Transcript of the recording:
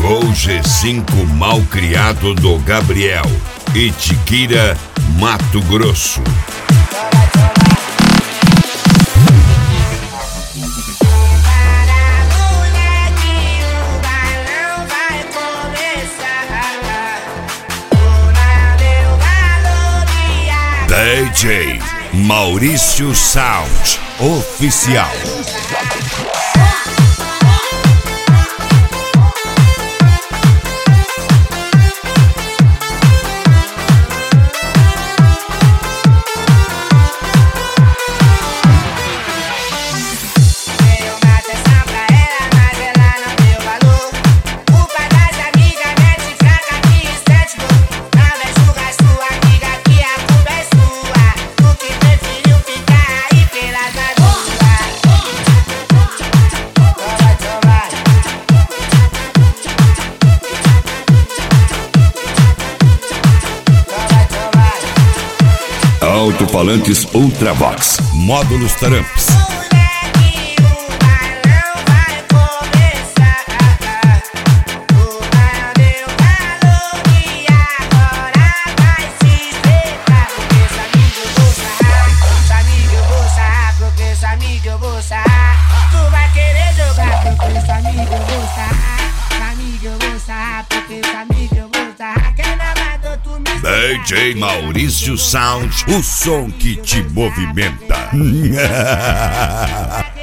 Chegou o G5 malcriado do Gabriel, Itiquira, Mato Grosso. DJ Maurício Sound Oficial. Alto-falantes Ultravox, módulos Taramps. DJ Maurício Sound, o som que te movimenta.